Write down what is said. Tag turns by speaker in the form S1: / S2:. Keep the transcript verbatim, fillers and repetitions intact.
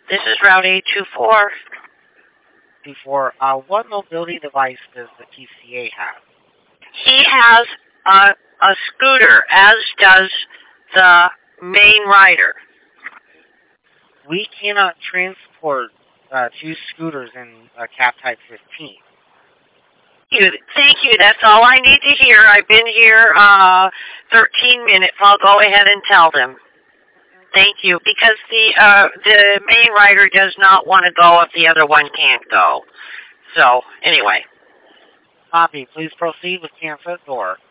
S1: This is Route eight two four.
S2: Before, uh, what mobility device does the P C A have?
S1: He has a, a scooter, as does the main rider.
S2: We cannot transport uh, two scooters in uh, cab type fifteen.
S1: You, thank you. That's all I need to hear. I've been here uh, thirteen minutes. I'll go ahead and tell them. Thank you. Because the uh, the main rider does not want to go if the other one can't go. So, anyway.
S2: Copy. Please proceed with cancel door.